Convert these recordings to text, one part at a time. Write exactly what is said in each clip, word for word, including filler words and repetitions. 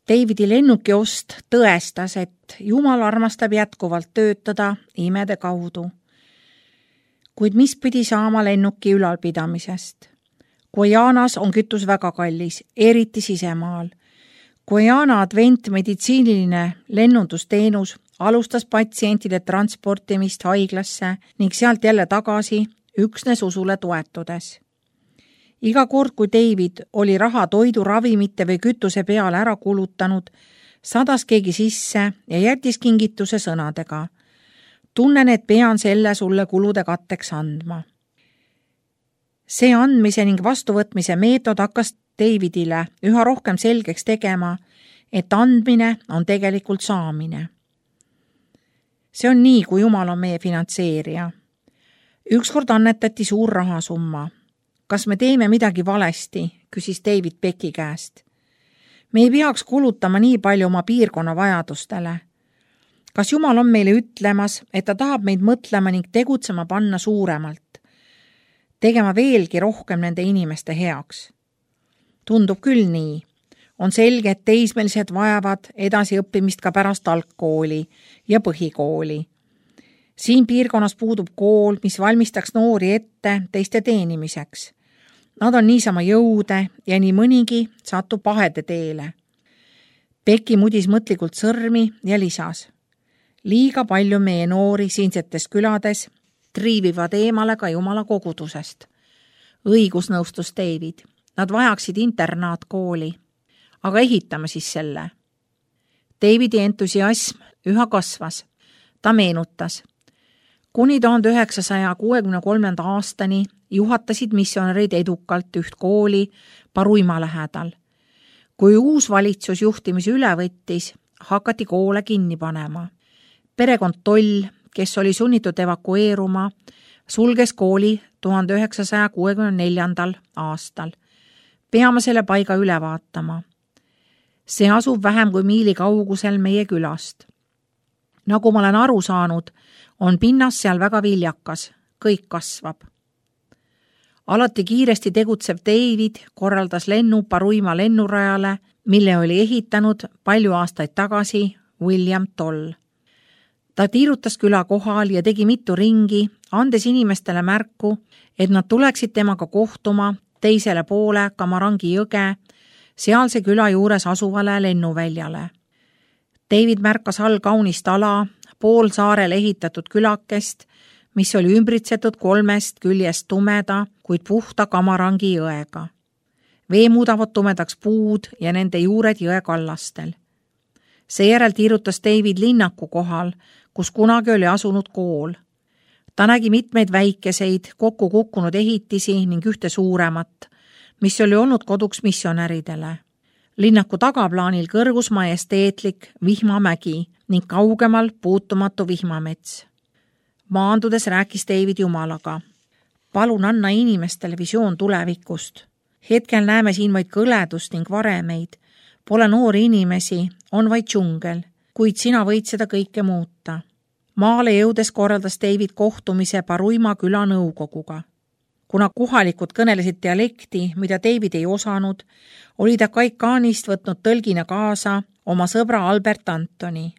Davidi lennukiost tõestas, et Jumal armastab jätkuvalt töötada imede kaudu. Kuid mis pidi saama lennuki ülalpidamisest? Guajanas on kütus väga kallis, eriti sisemaal. Guajana adventmeditsiiniline lennundusteenus alustas patsientide transportimist haiglasse ning sealt jälle tagasi üksnes usule toetudes. Iga kord, kui David oli raha toidu, ravimite või kütuse peale ära kulutanud, sadas keegi sisse ja jättis kingituse sõnadega. Tunnen, et pean selle sulle kulude katteks andma. See andmise ning vastuvõtmise meetod hakkas Davidile üha rohkem selgeks tegema, et andmine on tegelikult saamine. See on nii, kui Jumal on meie finantseerija. Ükskord annetati suur rahasumma. Kas me teeme midagi valesti, küsis David Becki käest. Me ei peaks kulutama nii palju oma piirkonna vajadustele. Kas Jumal on meile ütlemas, et ta tahab meid mõtlema ning tegutsema panna suuremalt, tegema veelgi rohkem nende inimeste heaks? Tundub küll nii. On selge, et teismelised vajavad edasiõppimist ka pärast algkooli ja põhikooli. Siin piirkonnas puudub kool, mis valmistaks noori ette teiste teenimiseks. Nad on niisama jõude ja nii mõnigi satub pahede teele. Becki mudis mõtlikult sõrmi ja lisas. Liiga palju meie noori siinsetes külades triivivad eemale ka Jumala kogudusest. Õigus, nõustus David. Nad vajaksid internaatkooli. Aga ehitame siis selle. Davidi entusiasm üha kasvas. Ta meenutas. Kuni tuhande üheksasaja kuuekümne kolmanda aastani juhatasid missionärid edukalt üht kooli Paruima lähedal. Kui uus valitsus juhtimise üle võttis, hakati koole kinni panema. Perekond Toll, kes oli sunnitud evakueeruma, sulges kooli tuhande üheksasaja kuuekümne neljandal aastal. Peame selle paiga üle vaatama. See asub vähem kui miili kaugusel meie külast. Nagu ma olen aru saanud, on pinnas seal väga viljakas, kõik kasvab. Alati kiiresti tegutsev David korraldas lennu Paruima lennurajale, mille oli ehitanud palju aastaid tagasi William Toll. Ta tiirutas küla kohal ja tegi mitu ringi, andes inimestele märku, et nad tuleksid temaga kohtuma teisele poole Kamarangi jõge, sealse küla juures asuvale lennuväljale. David märkas all kaunist ala, pool saarele ehitatud külakest, mis oli ümbritsetud kolmest küljest tumeda, kuid puhta Kamarangi jõega. Vee muudavad tumedaks puud ja nende juured jõe kallastel. Seejärel tiirutas David linnaku kohal, kus kunagi oli asunud kool. Ta nägi mitmeid väikeseid, kokku kukkunud ehitisi ning ühte suuremat, mis oli olnud koduks missionäridele. Linnaku tagaplaanil kõrgus majesteetlik vihmamägi ning kaugemal puutumatu vihmamets. Maandudes rääkis David Jumalaga. Palun anna inimestele visioon tulevikust. Hetkel näeme siin vaid kõledust ning varemeid. Pole noori inimesi, on vaid džungel, kuid sina võid seda kõike muuta. Maale jõudes korraldas David kohtumise Paruima küla nõukoguga. Kuna kohalikud kõnelesid dialekti, mida David ei osanud, oli ta Kaikaanist võtnud tõlgina kaasa oma sõbra Albert Antoni.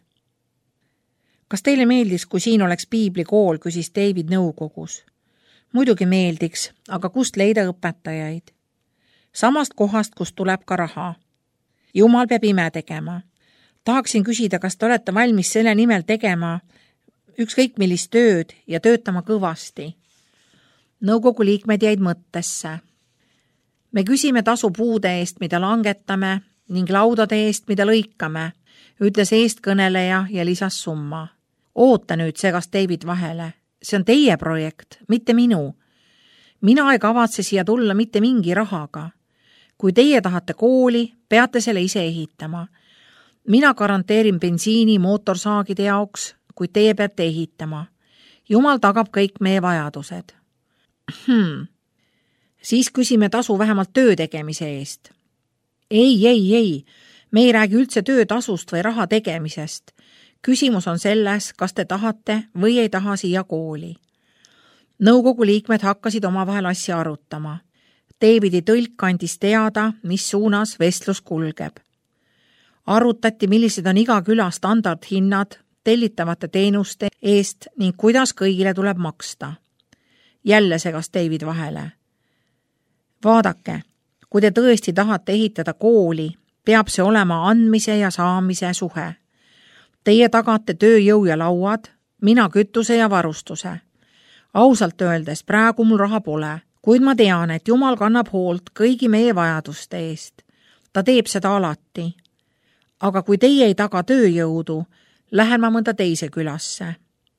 Kas teile meeldis, kui siin oleks piiblikool, küsis David nõukogus? Muidugi meeldiks, aga kust leida õpetajaid? Samast kohast, kust tuleb ka raha. Jumal peab ime tegema. Tahaksin küsida, kas te olete valmis selle nimel tegema ükskõik millist tööd ja töötama kõvasti. Nõukogu liikmed jäid mõttesse. Me küsime tasu puude eest, mida langetame, ning laudade eest, mida lõikame, ütles eestkõneleja ja lisas summa. Oota nüüd, segas David vahele. See on teie projekt, mitte minu. Mina ei kavatse siia tulla mitte mingi rahaga. Kui teie tahate kooli, peate selle ise ehitama. Mina garanteerin bensiini mootorsaagide jaoks, kui teie peate ehitama. Jumal tagab kõik meie vajadused. Hmm. Siis küsime tasu vähemalt töö tegemise eest. Ei, ei, ei. Me ei räägi üldse töötasust või raha tegemisest. Küsimus on selles, kas te tahate või ei taha siia kooli. Nõukogu liikmed hakkasid omavahel asja arutama. Davidi tõlk andis teada, mis suunas vestlus kulgeb. Arutati, millised on iga küla standardhinnad tellitavate teenuste eest ning kuidas kõigile tuleb maksta. Jälle segas David vahele. Vaadake, kui te tõesti tahate ehitada kooli, peab see olema andmise ja saamise suhe. Teie tagate tööjõu ja lauad, mina kütuse ja varustuse. Ausalt öeldes, praegu mul raha pole, kuid ma tean, et Jumal kannab hoolt kõigi meie vajaduste eest. Ta teeb seda alati. Aga kui teie ei taga tööjõudu, lähen ma mõnda teise külasse.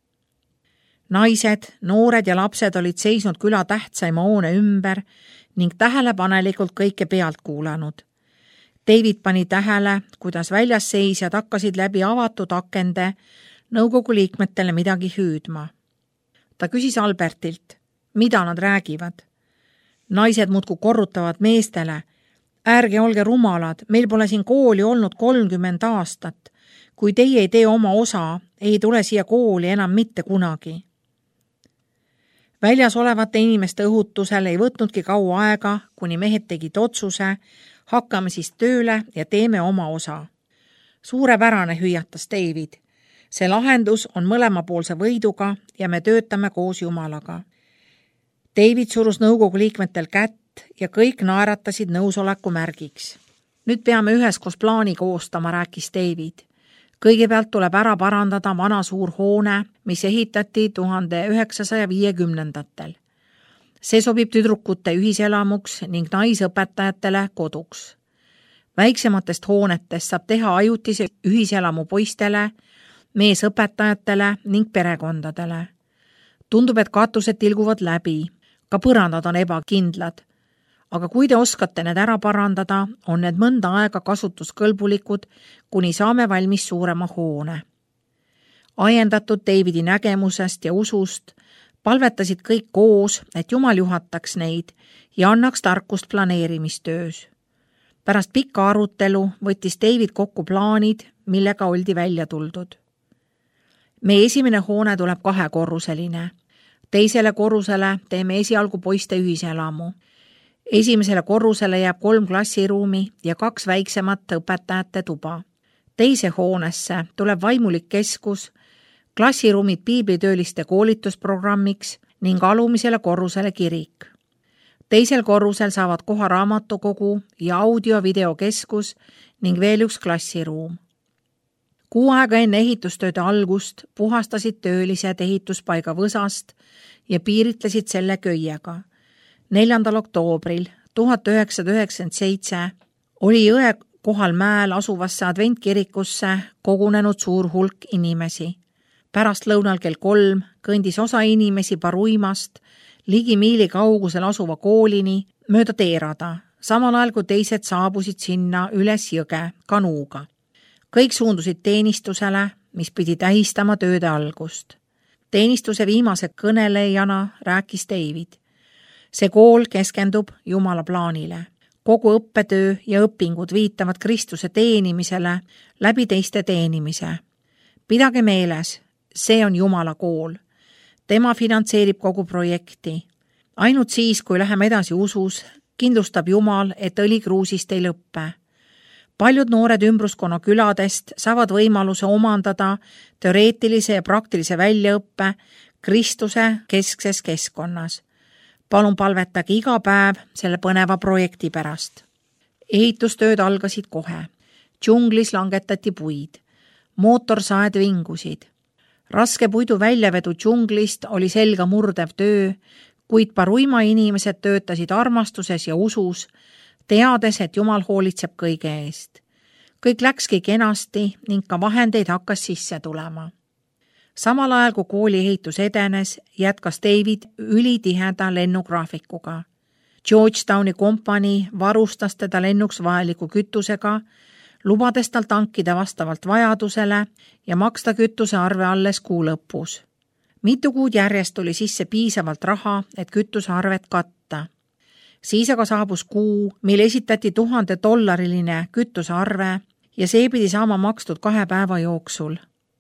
Naised, noored ja lapsed olid seisnud küla tähtsaima hoone ümber ning tähelepanelikult kõike pealt kuulanud. David pani tähele, kuidas väljas seisjad hakkasid läbi avatud akende nõukogu liikmetele midagi hüüdma. Ta küsis Albertilt, mida nad räägivad. Naised muudkui korrutavad meestele. Ärge olge rumalad, meil pole siin kooli olnud kolmkümmend aastat. Kui teie ei tee oma osa, ei tule siia kooli enam mitte kunagi. Väljas olevate inimeste õhutusel ei võtnudki kaua aega, kuni mehed tegid otsuse, hakkame siis tööle ja teeme oma osa. Suurepärane, hüüatas David. See lahendus on mõlemapoolse võiduga ja me töötame koos Jumalaga. David surus nõukogu liikmetel kätt ja kõik naeratasid nõusoleku märgiks. Nüüd peame üheskoos plaani koostama, rääkis David. Kõigepealt tuleb ära parandada vana suur hoone, mis ehitati tuhande üheksasaja viiekümnendatel. See sobib tüdrukute ühiselamuks ning naisõpetajatele koduks. Väiksematest hoonetest saab teha ajutise ühiselamu poistele, meesõpetajatele ning perekondadele. Tundub, et katused tilguvad läbi, ka põrandad on ebakindlad. Aga kui te oskate need ära parandada, on need mõnda aega kasutuskõlbulikud, kuni saame valmis suurema hoone. Ajendatud Davidi nägemusest ja usust palvetasid kõik koos, et Jumal juhataks neid ja annaks tarkust planeerimistöös. Pärast pikka arutelu võttis David kokku plaanid, millega oldi välja tuldud. Meie esimene hoone tuleb kahekorruseline. Teisele korrusele teeme esialgu poiste ühiselamu. Esimesele korrusele jääb kolm klassiruumi ja kaks väiksemat õpetajate tuba. Teise hoonesse tuleb vaimulik keskus, klassiruumid piiblitööliste koolitusprogrammiks ning alumisele korrusele kirik. Teisel korrusel saavad koha raamatukogu ja audio-videokeskus ning veel üks klassiruum. Kuu aega enne ehitustööde algust puhastasid töölised ehituspaiga võsast ja piiritlesid selle köiega. neljandal oktoobril tuhat üheksasada üheksakümmend seitse oli jõe kohal mäel asuvasse adventkirikusse kogunenud suur hulk inimesi. Pärast lõunal kell kolm kõndis osa inimesi Paruimast ligi miili kaugusel asuva koolini mööda teerada, samal ajal kui teised saabusid sinna üles jõge kanuuga. Kõik suundusid teenistusele, mis pidi tähistama tööde algust. Teenistuse viimase kõnelejana rääkis David. See kool keskendub Jumala plaanile. Kogu õppetöö ja õpingud viitavad Kristuse teenimisele läbi teiste teenimise. Pidage meeles, see on Jumala kool. Tema finantseerib kogu projekti. Ainult siis, kui läheme edasi usus, kindlustab Jumal, et õlikruusist ei lõppe. Paljud noored ümbruskonna küladest saavad võimaluse omandada teoreetilise ja praktilise väljaõppe Kristuse keskses keskkonnas. Palun palvetage iga päev selle põneva projekti pärast. Ehitustööd algasid kohe. Džunglis langetati puid. Mootorsaed vingusid. Raske puidu väljavedu džunglist oli selga murdev töö, kuid Paruima inimesed töötasid armastuses ja usus, teades, et Jumal hoolitseb kõige eest. Kõik läkski kenasti ning ka vahendeid hakkas sisse tulema. Samal ajal, kui kooli ehitus edenes, jätkas David ülitiheda lennugraafikuga. Georgetowni kompanii varustas teda lennuks vajaliku kütusega, lubades tal tankida vastavalt vajadusele ja maksta kütuse arve alles kuu lõpus. Mitu kuud järjest tuli sisse piisavalt raha, et kütuse arvet katta. Siis aga saabus kuu, mil esitati tuhande dollariline kütuse arve ja see pidi saama makstud kahe päeva jooksul.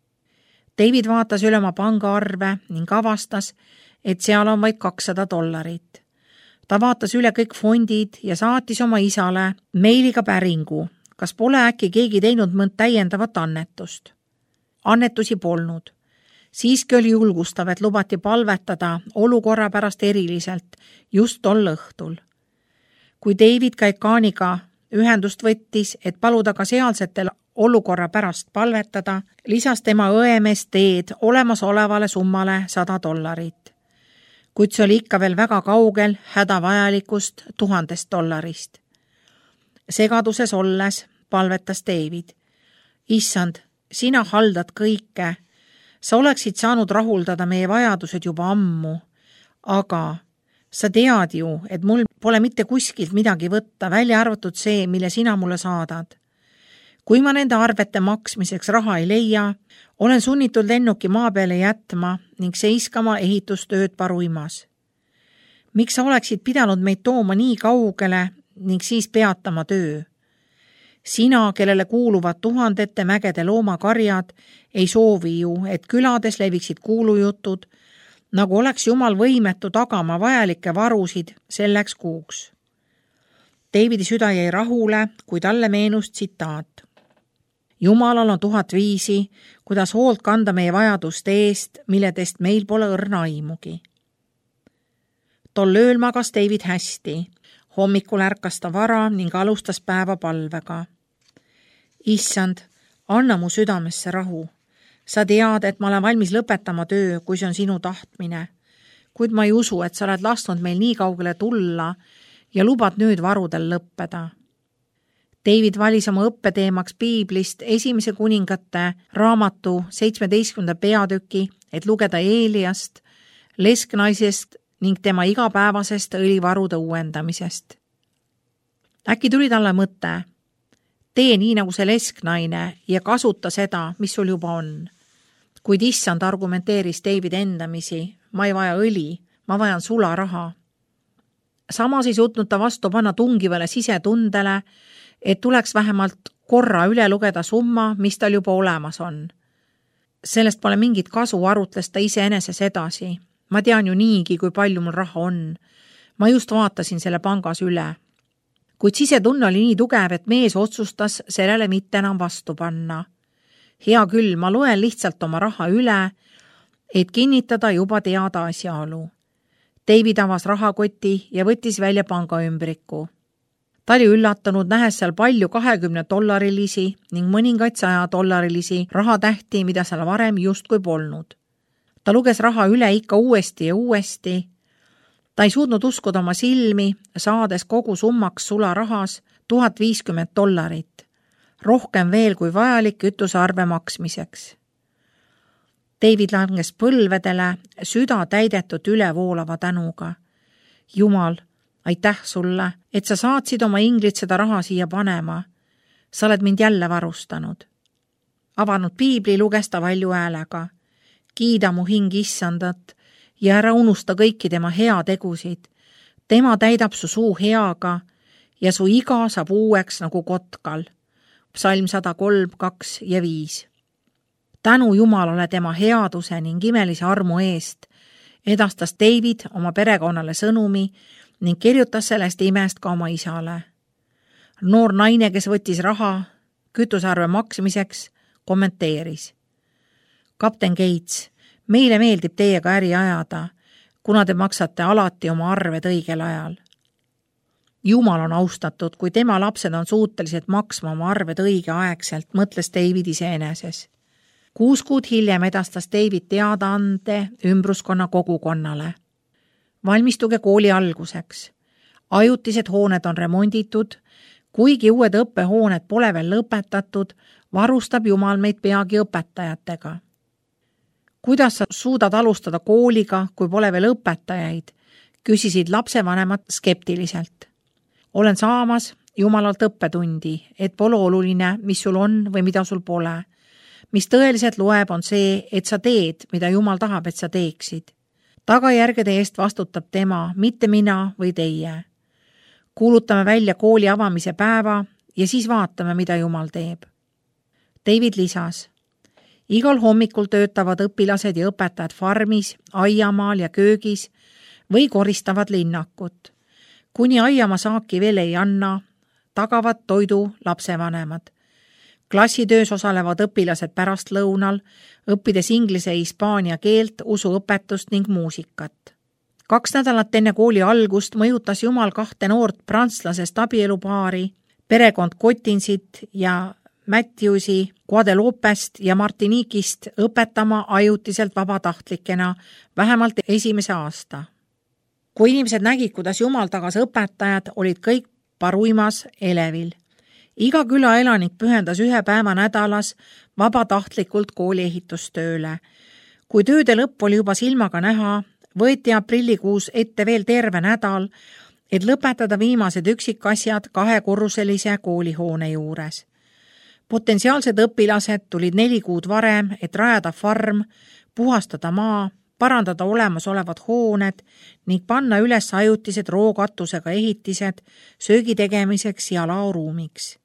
David vaatas üle oma pangaarve ning avastas, et seal on vaid kakssada dollarit. Ta vaatas üle kõik fondid ja saatis oma isale meiliga päringu, kas pole äkki keegi teinud mõnd täiendavat annetust. Annetusi polnud. Siiski oli julgustav, et lubati palvetada olukorra pärast eriliselt just tol õhtul. Kui David Kaikaniga ühendust võttis, et paluda ka sealsetel olukorra pärast palvetada, lisas tema õemees Teed olemasolevale summale sada dollarit. Kuid see oli ikka veel väga kaugel hädavajalikust tuhandest dollarist. Segaduses olles palvetas David. Issand, sina haldad kõike. Sa oleksid saanud rahuldada meie vajadused juba ammu, aga sa tead ju, et mul pole mitte kuskilt midagi võtta, välja arvatud see, mille sina mulle saadad. Kui ma nende arvete maksmiseks raha ei leia, olen sunnitud lennuki maa peale jätma ning seiskama ehitustööd paruimas. Miks sa oleksid pidanud meid tooma nii kaugele ning siis peatama töö? Sina, kellele kuuluvad tuhandete mägede loomakarjad, ei soovi ju, et külades leviksid kuulujutud, nagu oleks Jumal võimetu tagama vajalikke varusid selleks kuuks. Davidi süda jäi rahule, kui talle meenus tsitaat. Jumalal on tuhat viisi, kuidas hoolt kanda meie vajaduste eest, milledest meil pole õrna aimugi. Tol ööl magas David hästi. Hommikul ärkas ta vara ning alustas päeva palvega. Issand, anna mu südamesse rahu. Sa tead, et ma olen valmis lõpetama töö, kui see on sinu tahtmine. Kuid ma ei usu, et sa oled lasknud meil nii kaugele tulla ja lubad nüüd varudel lõppeda. David valis oma õppeteemaks Piiblist esimese kuningate raamatu seitsmeteistkümnenda peatüki, et lugeda Eeliast, lesknaisest ning tema igapäevasest õlivarude uuendamisest. Äkki tuli talle mõte, tee nii nagu see lesknaine ja kasuta seda, mis sul juba on. Kuid issand argumenteeris David endamisi, ma ei vaja õli, ma vajan sularaha. Samas ei suutnud ta vastu panna tungivale sisetundele, et tuleks vähemalt korra üle lugeda summa, mis tal juba olemas on. Sellest pole mingit kasu, arutles ta iseeneses edasi. Ma tean ju niigi, kui palju mul raha on. Ma just vaatasin selle pangas üle. Kuid sisetunne oli nii tugev, et mees otsustas sellele mitte enam vastu panna. Hea küll, ma loen lihtsalt oma raha üle, et kinnitada juba teada asjaolu. David avas rahakoti ja võttis välja panga ümbriku. Ta oli üllatunud, nähes seal palju kahekümne dollarilisi ning mõningaid saja dollarilisi rahatähti, mida seal varem justkui polnud. Ta luges raha üle ikka uuesti ja uuesti. Ta ei suutnud uskuda oma silmi, saades kogu summaks sularahas tuhat viiskümmend dollarit, rohkem veel kui vajalik kütusearve maksmiseks. David langes põlvedele, süda täidetud ülevoolava tänuga. Jumal, aitäh sulle, et sa saatsid oma inglit seda raha siia panema. Sa oled mind jälle varustanud. Avanud piibli luges ta valju häälega. Kiida mu hing issandat ja ära unusta kõiki tema hea tegusid. Tema täidab su suu heaga ja su iga saab uueks nagu kotkal. Psalm sada kolm, kaks ja viis. Tänu Jumalale tema headuse ning imelise armu eest edastas David oma perekonnale sõnumi ning kirjutas sellest imest ka oma isale. Noor naine, kes võttis raha kütusearve maksmiseks, kommenteeris. Kapten Gates, meile meeldib teiega äri ajada, kuna te maksate alati oma arved õigel ajal. Jumal on austatud, kui tema lapsed on suutelised maksma oma arved õigeaegselt, mõtles David iseeneses. Kuus kuud hiljem edastas David teadaande ümbruskonna kogukonnale. Valmistuge kooli alguseks. Ajutised hooned on remonditud, kuigi uued õppehooned pole veel lõpetatud, varustab Jumal meid peagi õpetajatega. Kuidas sa suudad alustada kooliga, kui pole veel õpetajaid, küsisid lapsevanemad skeptiliselt. Olen saamas Jumalalt õppetundi, et pole oluline, mis sul on või mida sul pole. Mis tõeliselt loeb on see, et sa teed, mida Jumal tahab, et sa teeksid. Tagajärgede eest vastutab tema, mitte mina või teie. Kuulutame välja kooli avamise päeva ja siis vaatame, mida Jumal teeb. David lisas. Igal hommikul töötavad õpilased ja õpetajad farmis, aiamaal ja köögis või koristavad linnakut. Kuni aiamaa saaki veel ei anna, tagavad toidu lapsevanemad. Klassitöös osalevad õpilased pärast lõunal, õppides inglise ja hispaania keelt, usuõpetust ning muusikat. Kaks nädalat enne kooli algust mõjutas Jumal kahte noort prantslasest abielupaari, perekond Kotinsit ja Matthewsi Guadelopest ja Martiniquist õpetama ajutiselt vabatahtlikena vähemalt esimese aasta. Kui inimesed nägid, kuidas Jumal tagas õpetajad, olid kõik Paruimas elevil. Iga küla elanik pühendas ühe päeva nädalas vabatahtlikult kooli ehitustööle. Kui tööde lõpp oli juba silmaga näha, võeti aprillikuus ette veel terve nädal, et lõpetada viimased üksikasjad kahekorruselise koolihoone juures. Potentsiaalsed õpilased tulid neli kuud varem, et rajada farm, puhastada maa, parandada olemasolevad hooned ning panna üles ajutised rookatusega ehitised söögi tegemiseks ja laoruumiks.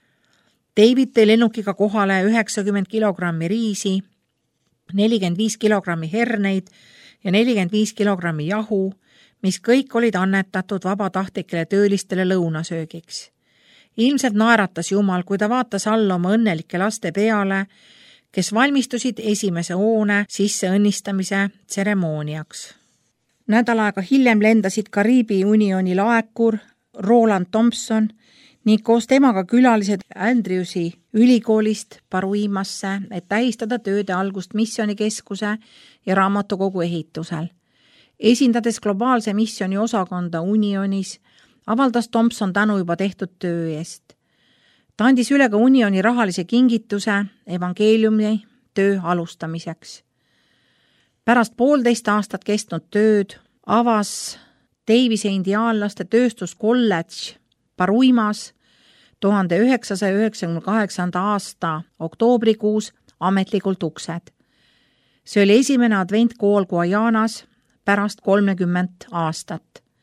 David tõi lennukiga kohale üheksakümmend kilogrammi riisi, nelikümmend viis kilogrammi herneid ja nelikümmend viis kilogrammi jahu, mis kõik olid annetatud vabatahtlikele töölistele lõunasöögiks. Ilmselt naeratas Jumal, kui ta vaatas alla oma õnnelike laste peale, kes valmistusid esimese hoone sisse õnnistamise tseremooniaks. Nädal aega hiljem lendasid Kariibi Unioni laekur Roland Thompson ning koos temaga külalised Andrewsi ülikoolist Paruimasse, et tähistada tööde algust missioonikeskuse ja raamatukogu ehitusel. Esindades globaalse missioni osakonda Unionis, avaldas Thompson tänu juba tehtud töö eest. Ta andis üle ka Unioni rahalise kingituse evangeeliumi töö alustamiseks. Pärast poolteist aastat kestnud tööd avas Davise indiaanlaste tööstuskolledž Paruimas tuhande üheksasaja üheksakümne kaheksanda aasta oktoobrikuus ametlikult uksed. See oli esimene adventkool Guajanas pärast kolmekümmet aastat.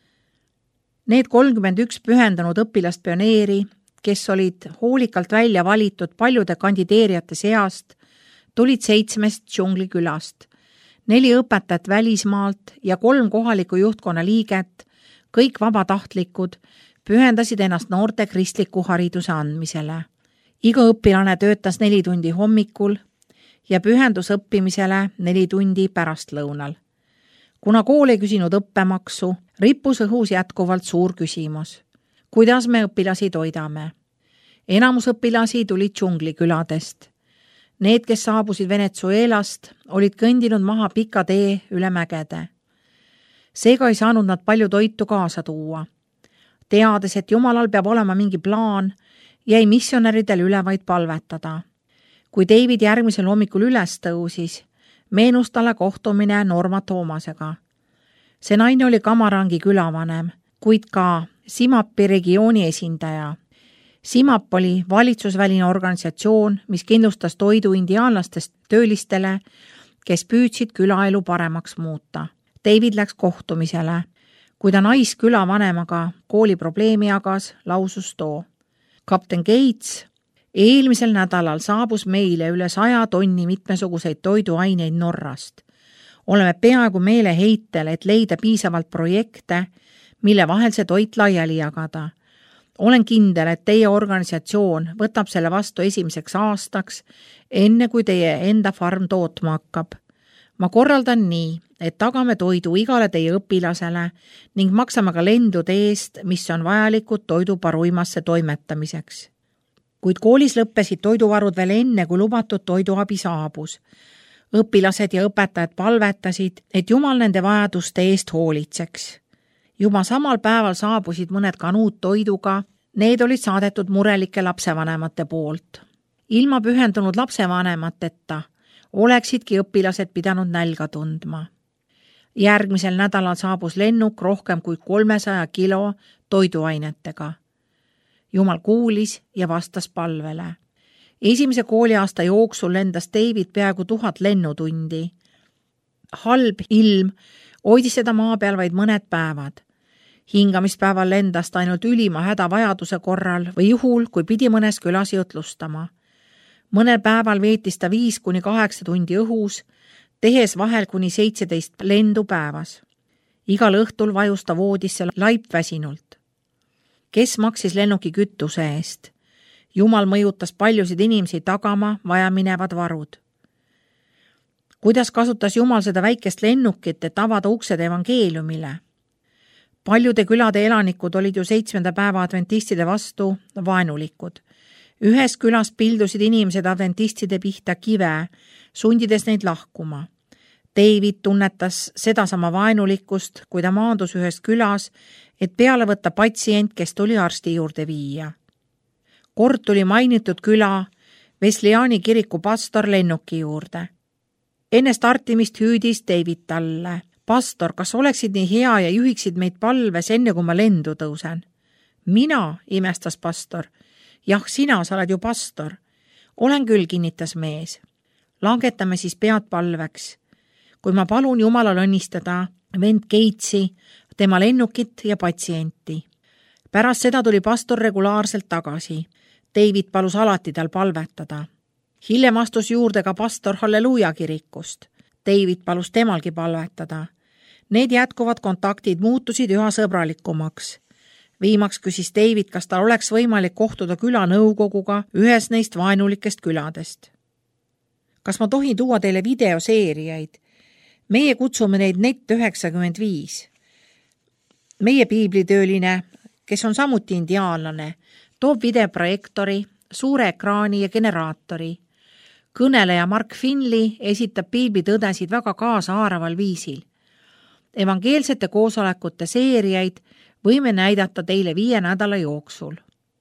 Need kolmkümmend üks pühendunud õpilast pioneeri, kes olid hoolikalt välja valitud paljude kandideerijate seast, tulid seitsmest džunglikülast, neli õpetajat välismaalt ja kolm kohaliku juhtkonna liiget, kõik vabatahtlikud, pühendasid ennast noorte kristliku hariduse andmisele. Iga õpilane töötas neli tundi hommikul ja pühendus õppimisele neli tundi pärastlõunal. Kuna kool ei küsinud õppemaksu, rippus õhus jätkuvalt suur küsimus. Kuidas me õpilasi toidame? Enamus õpilasi tulid džungliküladest. Need, kes saabusid Venezuelast, olid kõndinud maha pika tee üle mägede. Seega ei saanud nad palju toitu kaasa tuua. Teades, et Jumalal peab olema mingi plaan, jäi missionäridel üle vaid palvetada. Kui David järgmisel hommikul üles tõusis, meenus talle kohtumine Norma Toomasega. See naine oli Kamarangi külavanem, kuid ka Simapi regiooni esindaja. Simap oli valitsusväline organisatsioon, mis kindlustas toidu indiaanlastest töölistele, kes püüdsid külaelu paremaks muuta. David läks kohtumisele. Kui ta naiskülavanemaga kooli probleemi jagas, lausus too. Kapten Gates eelmisel nädalal saabus meile üle saja tonni mitmesuguseid toiduaineid Norrast. Oleme peaaegu meeleheitel, et leida piisavalt projekte, mille vahel see toit laiali jagada. Olen kindel, et teie organisatsioon võtab selle vastu esimeseks aastaks, enne kui teie enda farm tootma hakkab. Ma korraldan nii, et tagame toidu igale teie õpilasele ning maksame ka lendude eest, mis on vajalikud toidu Paruimasse toimetamiseks. Kuid koolis lõppesid toiduvarud veel enne, kui lubatud toiduabi saabus. Õpilased ja õpetajad palvetasid, et Jumal nende vajaduste eest hoolitseks. Juba samal päeval saabusid mõned kanuud toiduga, need olid saadetud murelike lapsevanemate poolt. Ilma pühendunud lapsevanemateta oleksidki õpilased pidanud nälga tundma. Järgmisel nädalal saabus lennuk rohkem kui kolmesaja kilo toiduainetega. Jumal kuulis ja vastas palvele. Esimese kooliaasta jooksul lendas David peaaegu tuhat lennutundi. Halb ilm hoidis seda maa peal vaid mõned päevad. Hingamispäeval lendas ta ainult ülima hädavajaduse korral või juhul, kui pidi mõnes külas jutlustama. Mõnel päeval veetis ta viis kuni kaheksa tundi õhus, tehes vahel kuni seitseteist lendu päevas. Igal õhtul vajus ta voodisse laipväsinult. Kes maksis lennuki kütuse eest? Jumal mõjutas paljusid inimesi tagama vajaminevad varud. Kuidas kasutas Jumal seda väikest lennukit, et avada uksed evangeeliumile? Paljude külade elanikud olid ju seitsmenda päeva adventistide vastu vaenulikud. Ühes külas pildusid inimesed adventistide pihta kive, sundides neid lahkuma. David tunnetas sedasama vaenulikkust, kui ta maandus ühes külas, et peale võtta patsient, kes tuli arsti juurde viia. Kord tuli mainitud küla Wesleyani kiriku pastor lennuki juurde. Enne startimist hüüdis David talle: pastor, kas oleksid nii hea ja juhiksid meid palves enne, kui ma lendu tõusen? Mina, imestas pastor. Jah, sina, sa oled ju pastor. Olen küll, kinnitas mees. Langetame siis pead palveks. Kui ma palun Jumalal õnnistada vend Gatesi, tema lennukit ja patsienti. Pärast seda tuli pastor regulaarselt tagasi. David palus alati tal palvetada. Hiljem astus juurde ka pastor Halleluuja kirikust. David palus temalgi palvetada. Need jätkuvad kontaktid muutusid üha sõbralikumaks. Viimaks küsis David, kas tal oleks võimalik kohtuda küla nõukoguga ühes neist vaenulikest küladest. Kas ma tohin tuua teile videoseeriaid? Meie kutsume neid Net üheksakümmend viis. Meie piiblitööline, kes on samuti indiaanlane, toob videoprojektori, suure ekraani ja generaatori. Kõneleja Mark Finley esitab piiblitõdesid väga kaasahaaraval viisil. Evangeelsete koosolekute seeriaid võime näidata teile viie nädala jooksul.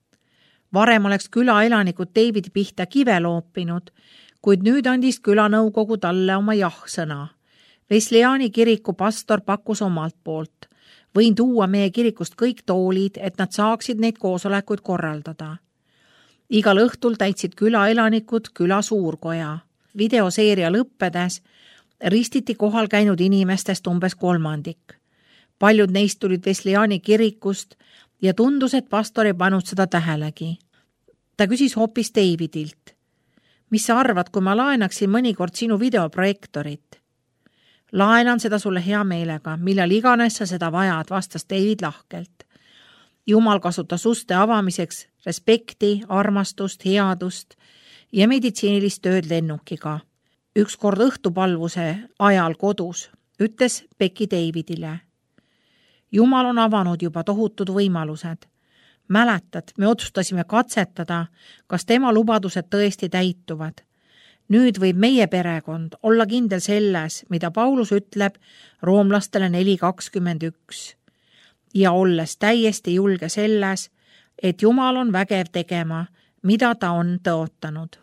Varem oleks küla elanikud Davidi pihta kive loopinud, kuid nüüd andis külanõukogu talle oma jah-sõna. Wesleyani kiriku pastor pakkus omalt poolt. Võin tuua meie kirikust kõik toolid, et nad saaksid neid koosolekuid korraldada. Igal õhtul täitsid küla elanikud küla suurkoja. Videoseeria lõppedes ristiti kohal käinud inimestest umbes kolmandik. Paljud neist tulid Wesleyani kirikust ja tundus, et pastor ei pannud seda tähelegi. Ta küsis hoopis Davidilt: mis sa arvad, kui ma laenaksin mõnikord sinu videoprojektorit? Laenan seda sulle hea meelega, millal iganes sa seda vajad, vastas David lahkelt. Jumal kasutas uste avamiseks respekti, armastust, headust ja meditsiinilist tööd lennukiga. Üks kord õhtupalvuse ajal kodus ütles Becky Davidile: Jumal on avanud juba tohutud võimalused. Mäletad, me otsustasime katsetada, kas tema lubadused tõesti täituvad. Nüüd võib meie perekond olla kindel selles, mida Paulus ütleb roomlastele neli kakskümmend üks. Ja olles täiesti julge selles, et Jumal on vägev tegema, mida ta on tõotanud.